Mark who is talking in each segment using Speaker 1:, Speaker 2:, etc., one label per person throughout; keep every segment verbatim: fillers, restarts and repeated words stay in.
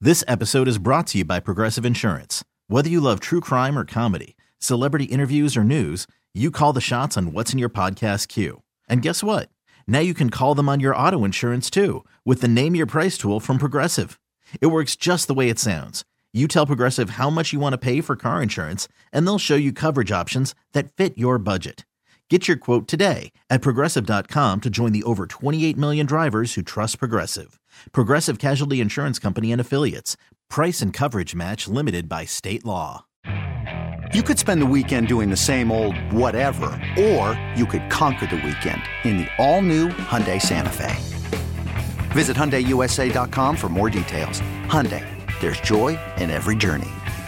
Speaker 1: This episode is brought to you by Progressive Insurance. Whether you love true crime or comedy, celebrity interviews or news, you call the shots on what's in your podcast queue. And guess what? Now you can call them on your auto insurance too with the Name Your Price tool from Progressive. It works just the way it sounds. You tell Progressive how much you want to pay for car insurance, and they'll show you coverage options that fit your budget. Get your quote today at Progressive dot com to join the over twenty-eight million drivers who trust Progressive. Progressive Casualty Insurance Company and Affiliates. Price and coverage match limited by state law.
Speaker 2: You could spend the weekend doing the same old whatever, or you could conquer the weekend in the all-new Hyundai Santa Fe. Visit Hyundai U S A dot com for more details. Hyundai, there's joy in every journey.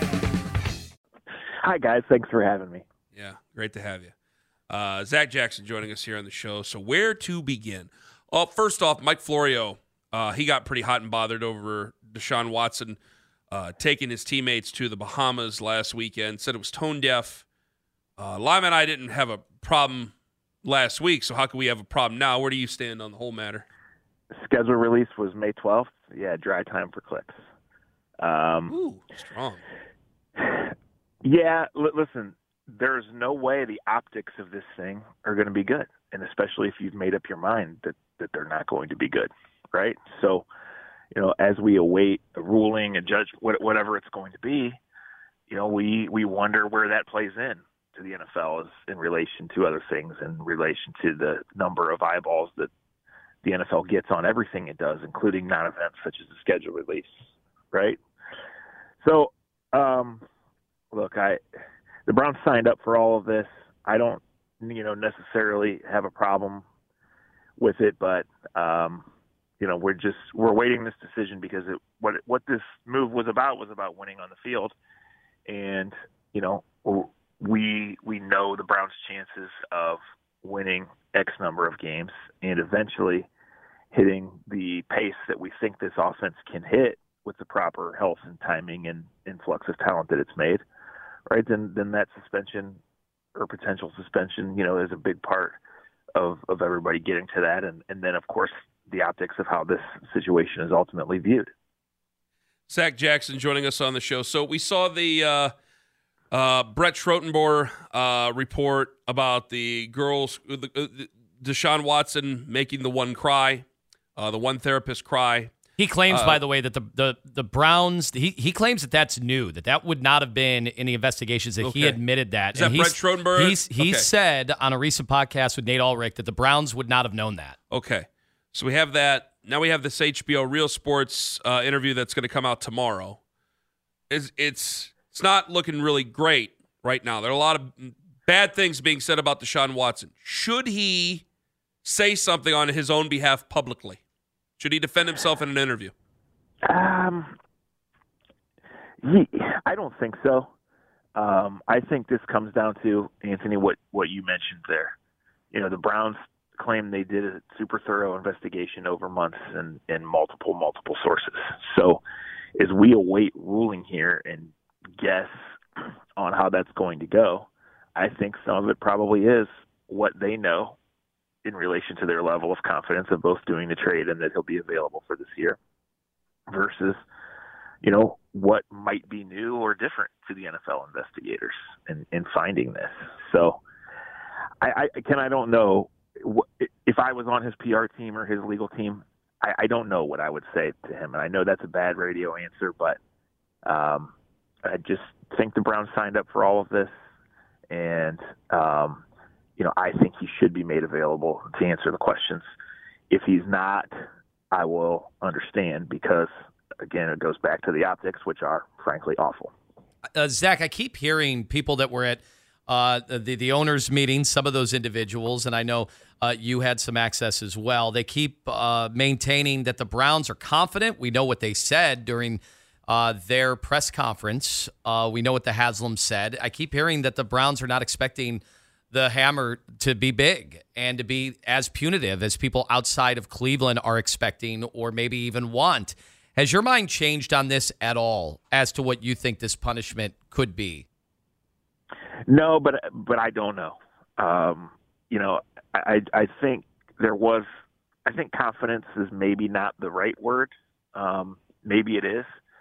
Speaker 3: Hi, guys. Thanks for having me.
Speaker 4: Yeah, great to have you. Uh, Zach Jackson joining us here on the show. So where to begin? Well, first off, Mike Florio, uh, he got pretty hot and bothered over Deshaun Watson uh, taking his teammates to the Bahamas last weekend, said it was tone deaf. Uh, Lyman and I didn't have a problem last week, so how can we have a problem now? Where do you stand on the whole matter?
Speaker 3: Schedule release was May twelfth. Yeah, dry time for clicks. Um,
Speaker 4: Ooh, strong.
Speaker 3: Yeah, l- listen, there's no way the optics of this thing are going to be good, and especially if you've made up your mind that, that they're not going to be good, right? So, you know, as we await a ruling, a judge, whatever it's going to be, you know, we, we wonder where that plays in to the N F L as in relation to other things, in relation to the number of eyeballs that the N F L gets on everything it does, including non-events such as the schedule release, right? So, um, look, I the Browns signed up for all of this. I don't, you know, necessarily have a problem with it, but um, you know, we're just we're awaiting this decision because it, what what this move was about was about winning on the field, and you know, we we know the Browns' chances of winning X number of games and eventually hitting the pace that we think this offense can hit with the proper health and timing and influx of talent that it's made, right? Then then that suspension or potential suspension, you know, is a big part of, of everybody getting to that. And, and then, of course, the optics of how this situation is ultimately viewed.
Speaker 4: Zach Jackson joining us on the show. So we saw the uh, uh, Brett Schrotenboer uh, report about the girls, the, uh, Deshaun Watson making the one cry, uh, the one therapist cry.
Speaker 5: He claims,
Speaker 4: Uh,
Speaker 5: by the way, that the, the, the Browns, he, he claims that that's new, that that would not have been in the investigations, that
Speaker 4: Okay.
Speaker 5: he admitted that.
Speaker 4: Is that
Speaker 5: and
Speaker 4: Brett
Speaker 5: he's-
Speaker 4: Schrotenberg?
Speaker 5: He's, he
Speaker 4: Okay.
Speaker 5: said on a recent podcast with Nate Ulrich that the Browns would not have known that.
Speaker 4: Okay. So we have that. Now we have this H B O Real Sports uh, interview that's going to come out tomorrow. It's, it's, it's not looking really great right now. There are a lot of bad things being said about Deshaun Watson. Should he say something on his own behalf publicly? Should he defend himself in an interview?
Speaker 3: Um, he, I don't think so. Um, I think this comes down to, Anthony, what, what you mentioned there. You know, the Browns claim they did a super thorough investigation over months and, and multiple, multiple sources. So as we await ruling here and guess on how that's going to go, I think some of it probably is what they know in relation to their level of confidence of both doing the trade and that he'll be available for this year versus, you know, what might be new or different to the N F L investigators in, in finding this. So I, I can, I don't know if I was on his P R team or his legal team, I, I don't know what I would say to him. And I know that's a bad radio answer, but um, I just think the Browns signed up for all of this. And, um, you know, I think he should be made available to answer the questions. If he's not, I will understand because, again, it goes back to the optics, which are, frankly, awful.
Speaker 5: Uh, Zach, I keep hearing people that were at uh, the, the owners' meetings, some of those individuals, and I know uh, you had some access as well. They keep uh, maintaining that the Browns are confident. We know what they said during uh, their press conference. Uh, we know what the Haslam said. I keep hearing that the Browns are not expecting the hammer to be big and to be as punitive as people outside of Cleveland are expecting or maybe even want. Has your mind changed on this at all as to what you think this punishment could be?
Speaker 3: No, but but I don't know. Um, you know, I I think there was. I think confidence is maybe not the right word. Um, maybe it is,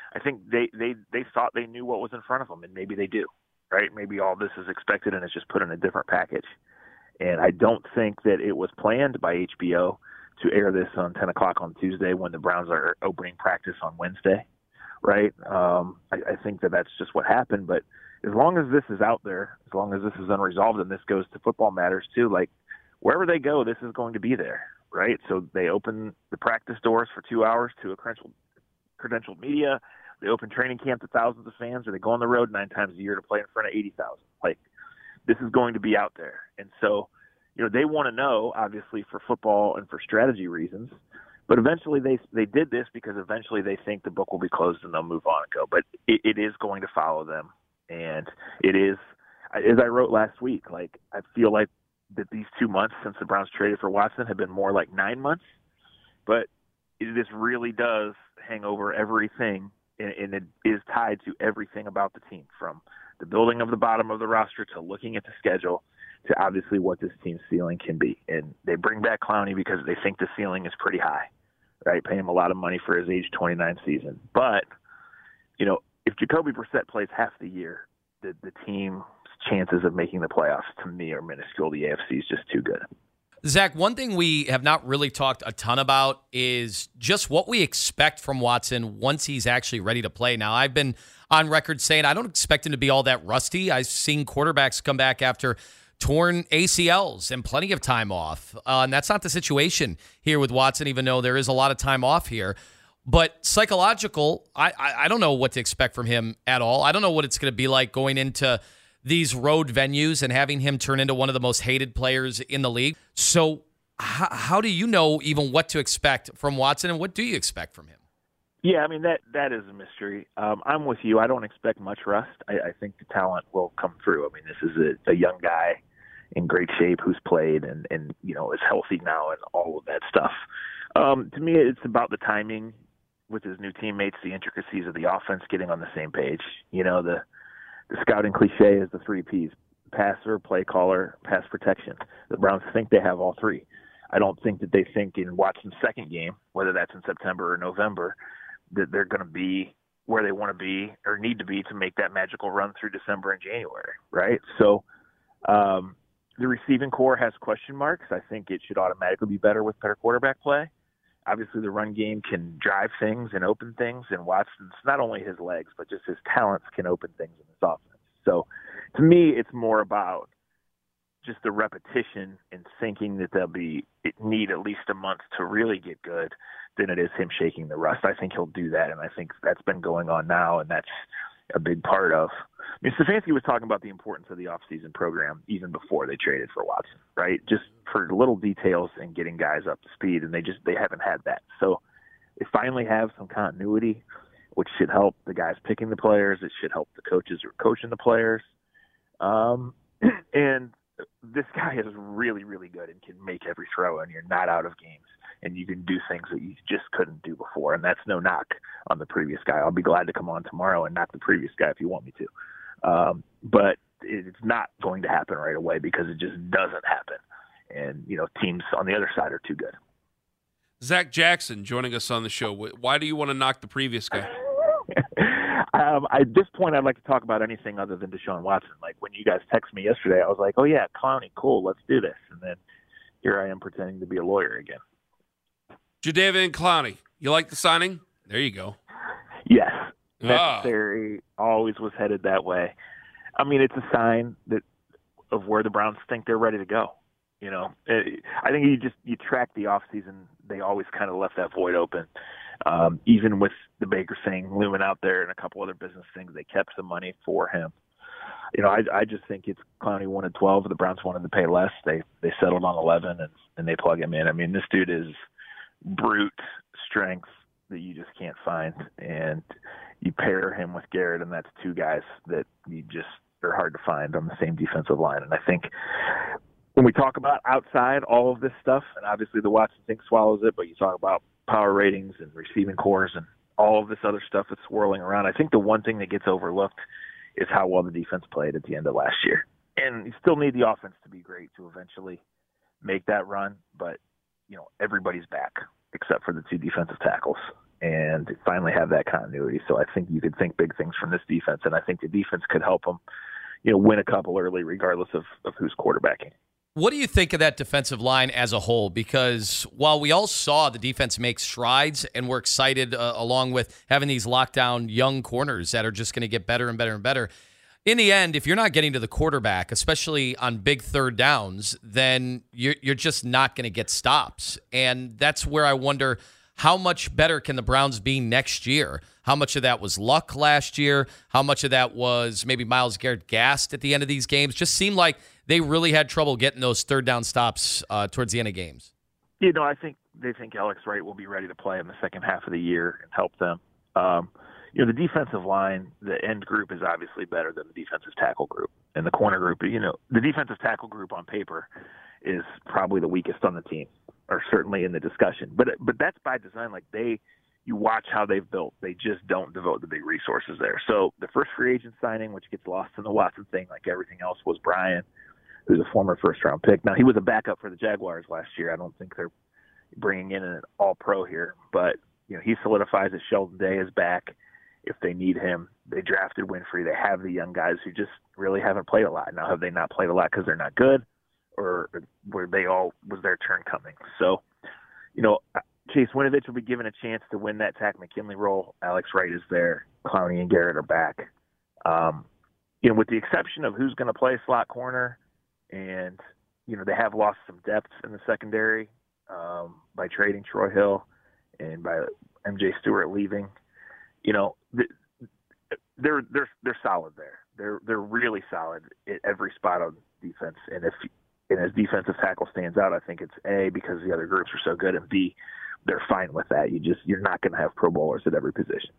Speaker 3: I think they, they, they thought they knew what was in front of them, and maybe they do, right? Maybe all this is expected and it's just put in a different package. And I don't think that it was planned by H B O to air this on ten o'clock on Tuesday when the Browns are opening practice on Wednesday, right? Um, I, I think that that's just what happened. But as long as this is out there, as long as this is unresolved, and this goes to Football Matters too, like wherever they go, this is going to be there, right? So they open the practice doors for two hours to a credentialed, credentialed media. They open training camp to thousands of fans, or they go on the road nine times a year to play in front of eighty thousand. Like, this is going to be out there. And so, you know, they want to know, obviously, for football and for strategy reasons. But eventually they they did this because eventually they think the book will be closed and they'll move on and go. But it, it is going to follow them. And it is, as I wrote last week, like, I feel like that these two months since the Browns traded for Watson have been more like nine months. But it, this really does hang over everything, and, and it is tied to everything about the team, from the building of the bottom of the roster to looking at the schedule to obviously what this team's ceiling can be. And they bring back Clowney because they think the ceiling is pretty high, right? Pay him a lot of money for his age twenty-nine season. But, you know, if Jacoby Brissett plays half the year, the, the team's chances of making the playoffs, to me, are minuscule. The A F C is just too good.
Speaker 5: Zach, one thing we have not really talked a ton about is just what we expect from Watson once he's actually ready to play. Now, I've been on record saying I don't expect him to be all that rusty. I've seen quarterbacks come back after torn A C Ls and plenty of time off. Uh, and that's not the situation here with Watson, even though there is a lot of time off here. But psychological, I, I, I don't know what to expect from him at all. I don't know what it's going to be like going into these road venues and having him turn into one of the most hated players in the league. So how, how do you know even what to expect from Watson, and what do you expect from him?
Speaker 3: Yeah, I mean, that that is a mystery. Um, I'm with you. I don't expect much rust. I, I think the talent will come through. I mean, this is a, a young guy in great shape who's played and, and, you know, is healthy now and all of that stuff. Um, to me, it's about the timing with his new teammates, the intricacies of the offense, getting on the same page. You know, the The scouting cliche is the three Ps: passer, play caller, pass protection. The Browns think they have all three. I don't think that they think in Watson's second game, whether that's in September or November, that they're going to be where they want to be or need to be to make that magical run through December and January, right? So um, the receiving core has question marks. I think it should automatically be better with better quarterback play. Obviously, the run game can drive things and open things, and Watson's, not only his legs, but just his talents can open things in this offense. So to me, it's more about just the repetition and thinking that they'll be need at least a month to really get good than it is him shaking the rust. I think he'll do that, and I think that's been going on now, and that's a big part of I mean, Stefanski was talking about the importance of the offseason program even before they traded for Watson, right? Just for little details and getting guys up to speed, and they just they haven't had that. So they finally have some continuity, which should help the guys picking the players. It should help the coaches who are coaching the players. Um, and this guy is really, really good and can make every throw, and you're not out of games. And you can do things that you just couldn't do before. And that's no knock on the previous guy. I'll be glad to come on tomorrow and knock the previous guy if you want me to. Um, but it's not going to happen right away because it just doesn't happen. And, you know, teams on the other side are too good.
Speaker 4: Zach Jackson joining us on the show. Why do you want to knock the previous guy?
Speaker 3: um, at this point, I'd like to talk about anything other than Deshaun Watson. Like when you guys texted me yesterday, I was like, oh, yeah, Clowney, cool, let's do this. And then here I am pretending to be a lawyer again.
Speaker 4: Jadeveon Clowney, you like the signing? There you go.
Speaker 3: Yes. Necessary, oh. always was headed that way. I mean, it's a sign that of where the Browns think they're ready to go. You know, it, I think you just you track the offseason, they always kind of left that void open. Um, even with the Baker thing looming out there and a couple other business things, they kept some money for him. You know, I, I just think it's Clowney wanted twelve. The Browns wanted to pay less. They they settled on eleven, and, and they plug him in. I mean, this dude is brute strength that you just can't find. And you pair him with Garrett, and that's two guys that you just are hard to find on the same defensive line. And I think when we talk about outside all of this stuff, and obviously the Watson thing swallows it, but you talk about power ratings and receiving cores and all of this other stuff that's swirling around, I think the one thing that gets overlooked is how well the defense played at the end of last year. And you still need the offense to be great to eventually make that run, but, you know, everybody's back except for the two defensive tackles. and finally have that continuity. So I think you could think big things from this defense, and I think the defense could help them, you know, win a couple early, regardless of, of who's quarterbacking.
Speaker 5: What do you think of that defensive line as a whole? Because while we all saw the defense make strides and we're excited uh, along with having these lockdown young corners that are just going to get better and better and better, in the end, if you're not getting to the quarterback, especially on big third downs, then you're, you're just not going to get stops. And that's where I wonder, how much better can the Browns be next year? How much of that was luck last year? How much of that was maybe Myles Garrett gassed at the end of these games? Just seemed like they really had trouble getting those third down stops uh, towards the end of games.
Speaker 3: You know, I think they think Alex Wright will be ready to play in the second half of the year and help them. Um, you know, the defensive line, the end group is obviously better than the defensive tackle group. And the corner group, you know, the defensive tackle group on paper is probably the weakest on the team, or certainly in the discussion. But but that's by design. Like, they, you watch how they've built. They just don't devote the big resources there. So the first free agent signing, which gets lost in the Watson thing like everything else, was Brian, who's a former first-round pick. Now, he was a backup for the Jaguars last year. I don't think they're bringing in an all-pro here. But, you know, he solidifies that Sheldon Day is back if they need him. They drafted Winfrey. They have the young guys who just really haven't played a lot. Now, have they not played a lot because they're not good, or were they all was their turn coming? So, you know, Chase Winovich will be given a chance to win that Takk McKinley role. Alex Wright is there. Clowney and Garrett are back. Um, you know, with the exception of who's going to play slot corner, and, you know, they have lost some depth in the secondary um, by trading Troy Hill and by M J Stewart leaving. You know, they're they're they're solid there. They're they're really solid at every spot on defense. And if and as defensive tackle stands out, I think it's A, because the other groups are so good, and B, they're fine with that. You just you're not going to have Pro Bowlers at every position.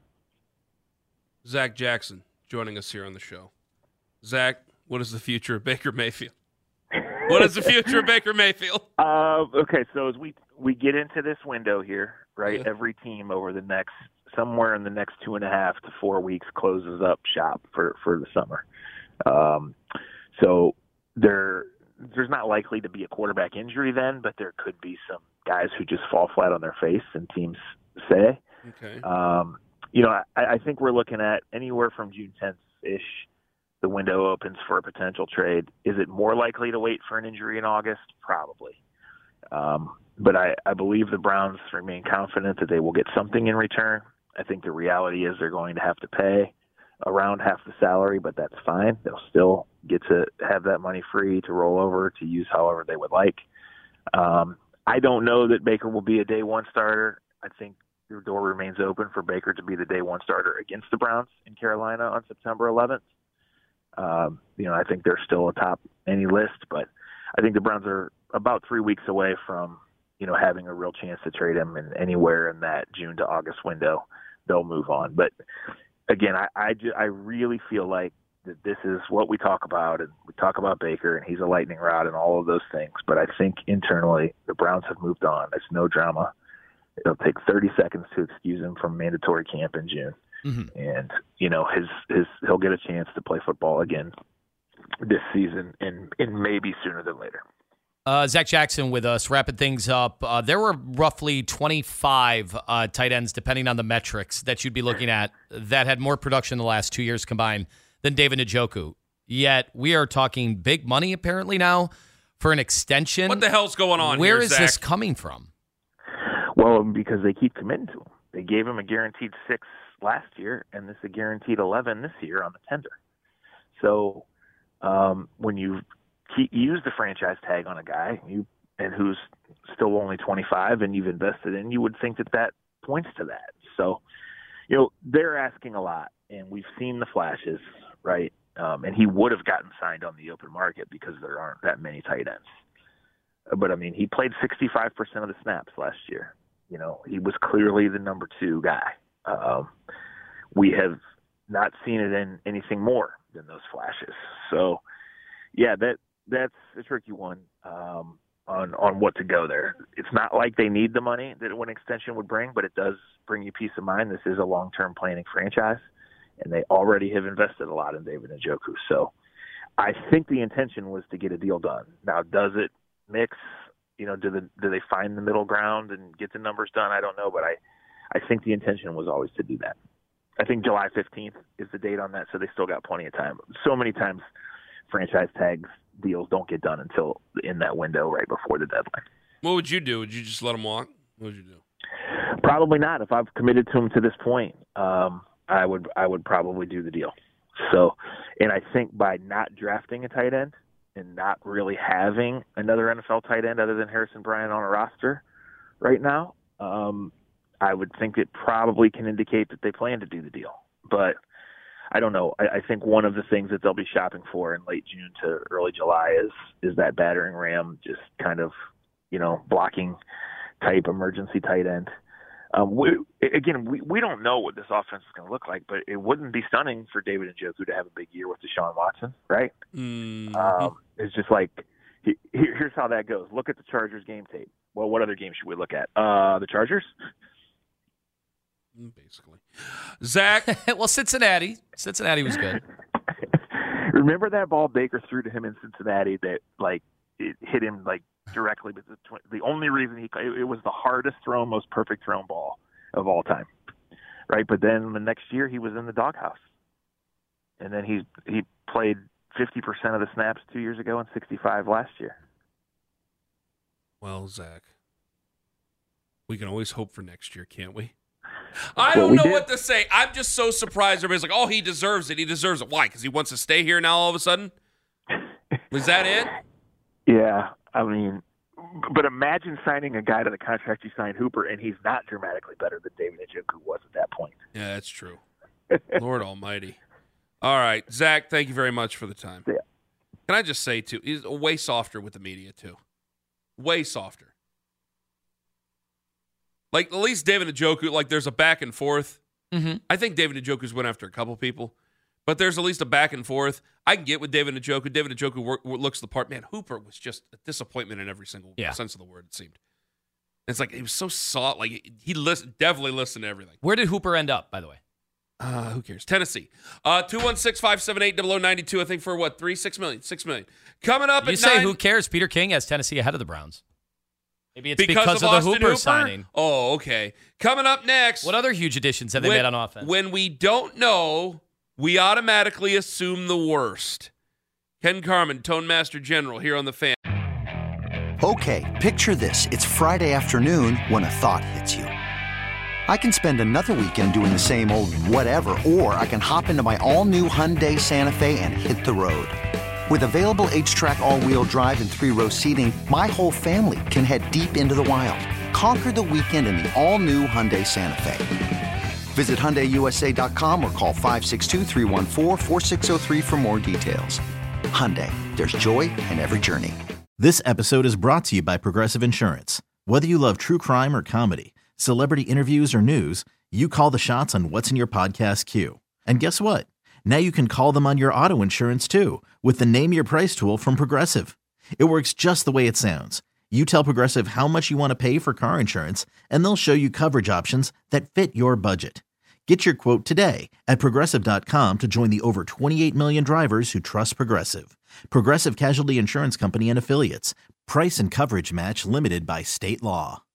Speaker 4: Zach Jackson joining us here on the show. Zach, what is the future of Baker Mayfield? What is the future of Baker Mayfield?
Speaker 3: Uh, okay, so as we we get into this window here, right?
Speaker 4: Yeah.
Speaker 3: Every team over the next somewhere in the next two and a half to four weeks closes up shop for, for the summer. Um, so there there's not likely to be a quarterback injury then, but there could be some guys who just fall flat on their face, and teams say.
Speaker 4: Okay.
Speaker 3: Um, you know, I, I think we're looking at anywhere from June tenth-ish. The window opens for a potential trade. Is it more likely to wait for an injury in August? Probably. Um, but I, I believe the Browns remain confident that they will get something in return. I think the reality is they're going to have to pay around half the salary, but that's fine. They'll still get to have that money free to roll over to use however they would like. Um, I don't know that Baker will be a day one starter. I think the door remains open for Baker to be the day one starter against the Browns in Carolina on September eleventh. Um, you know, I think they're still atop any list, but I think the Browns are about three weeks away from, you know, having a real chance to trade him, and anywhere in that June to August window, they'll move on. But again, I, I, just, I really feel like that this is what we talk about, and we talk about Baker, and he's a lightning rod and all of those things. But I think internally the Browns have moved on. It's no drama. It'll take thirty seconds to excuse him from mandatory camp in June. Mm-hmm. And, you know, his, his, he'll get a chance to play football again this season, and, and maybe sooner than later.
Speaker 5: Uh, Zach Jackson with us, wrapping things up. Uh, there were roughly twenty-five uh, tight ends, depending on the metrics, that you'd be looking at that had more production the last two years combined than David Njoku. Yet we are talking big money apparently now for an extension.
Speaker 4: What the hell's going on
Speaker 5: Where
Speaker 4: here,
Speaker 5: is
Speaker 4: Zach?
Speaker 5: this coming from?
Speaker 3: Well, because they keep committing to him. They gave him a guaranteed six last year, and this is a guaranteed eleven this year on the tender. So um, when you keep, use the franchise tag on a guy you and who's still only twenty-five and you've invested in, you would think that that points to that. So, you know, they're asking a lot, and we've seen the flashes, right? Um, and he would have gotten signed on the open market because there aren't that many tight ends. But, I mean, he played sixty-five percent of the snaps last year. You know, he was clearly the number two guy. Um, we have not seen it in anything more than those flashes. So, yeah, that that's a tricky one um, on on what to go there. It's not like they need the money that an extension would bring, but it does bring you peace of mind. This is a long-term planning franchise, and they already have invested a lot in David Njoku. So, I think the intention was to get a deal done. Now, does it mix? You know, do the do they find the middle ground and get the numbers done? I don't know, but I, I think the intention was always to do that. I think July fifteenth is the date on that, so they still got plenty of time. So many times franchise tags deals don't get done until in that window right before the deadline.
Speaker 4: What would you do? Would you just let him walk? What would you do?
Speaker 3: Probably not. If I've committed to him to this point, um, I would I would probably do the deal. So, and I think by not drafting a tight end and not really having another N F L tight end other than Harrison Bryant on a roster right now, um, I would think it probably can indicate that they plan to do the deal. But I don't know. I, I think one of the things that they'll be shopping for in late June to early July is is that battering ram, just kind of, you know, blocking type emergency tight end. Um, we, again, we, we don't know what this offense is going to look like, but it wouldn't be stunning for David Njoku to have a big year with Deshaun Watson, right?
Speaker 4: Mm-hmm. Um,
Speaker 3: it's just like, he, here's how that goes. Look at the Chargers game tape. Well, what other game should we look at? Uh, the Chargers?
Speaker 4: Basically. Zach?
Speaker 5: Well, Cincinnati. Cincinnati was good.
Speaker 3: Remember that ball Baker threw to him in Cincinnati that, like, it hit him, like, directly, but the, the only reason he it was the hardest thrown, most perfect thrown ball of all time, right? But then the next year he was in the doghouse, and then he he played fifty percent of the snaps two years ago and sixty-five last year.
Speaker 4: Well, Zach, we can always hope for next year, can't we? I
Speaker 3: well,
Speaker 4: don't
Speaker 3: we
Speaker 4: know
Speaker 3: did.
Speaker 4: what to say. I'm just so surprised. Everybody's like, "Oh, he deserves it. He deserves it." Why? Because he wants to stay here now. All of a sudden, was that it?
Speaker 3: Yeah, I mean, but imagine signing a guy to the contract you signed Hooper, and he's not dramatically better than David Njoku was at that point.
Speaker 4: Yeah, that's true. Lord Almighty. All right, Zach, thank you very much for the time.
Speaker 3: Yeah.
Speaker 4: Can I just say, too, he's way softer with the media, too. Way softer. Like, at least David Njoku, like, there's a back and forth.
Speaker 5: Mm-hmm.
Speaker 4: I think David Njoku's went after a couple people, but there's at least a back and forth. I can get with David Njoku. David Njoku work, looks the part. Man, Hooper was just a disappointment in every single
Speaker 5: yeah.
Speaker 4: sense of the word, it seemed. It's like, he was so soft. Like, he listened, definitely listened to everything.
Speaker 5: Where did Hooper end up, by the way?
Speaker 4: Uh, who cares? Tennessee. Uh, two one six, five seven eight, zero zero nine two, I think, for what? Three, six million? Six million. Coming up
Speaker 5: You
Speaker 4: at
Speaker 5: say
Speaker 4: nine,
Speaker 5: who cares? Peter King has Tennessee ahead of the Browns. Maybe it's
Speaker 4: because,
Speaker 5: because,
Speaker 4: of,
Speaker 5: of, the
Speaker 4: Austin
Speaker 5: Hooper,
Speaker 4: Hooper
Speaker 5: signing.
Speaker 4: Oh, okay. Coming up next.
Speaker 5: What other huge additions have they
Speaker 4: when,
Speaker 5: made on offense?
Speaker 4: When we don't know, we automatically assume the worst. Ken Carman, Tone Master General, here on The Fan.
Speaker 2: Okay, picture this. It's Friday afternoon when a thought hits you. I can spend another weekend doing the same old whatever, or I can hop into my all-new Hyundai Santa Fe and hit the road. With available H-Track all-wheel drive and three-row seating, my whole family can head deep into the wild. Conquer the weekend in the all-new Hyundai Santa Fe. Visit Hyundai U S A dot com or call five six two, three one four, four six zero three for more details. Hyundai, there's joy in every journey.
Speaker 1: This episode is brought to you by Progressive Insurance. Whether you love true crime or comedy, celebrity interviews or news, you call the shots on what's in your podcast queue. And guess what? Now you can call them on your auto insurance too with the Name Your Price tool from Progressive. It works just the way it sounds. You tell Progressive how much you want to pay for car insurance, and they'll show you coverage options that fit your budget. Get your quote today at Progressive dot com to join the over twenty-eight million drivers who trust Progressive. Progressive Casualty Insurance Company and Affiliates. Price and coverage match limited by state law.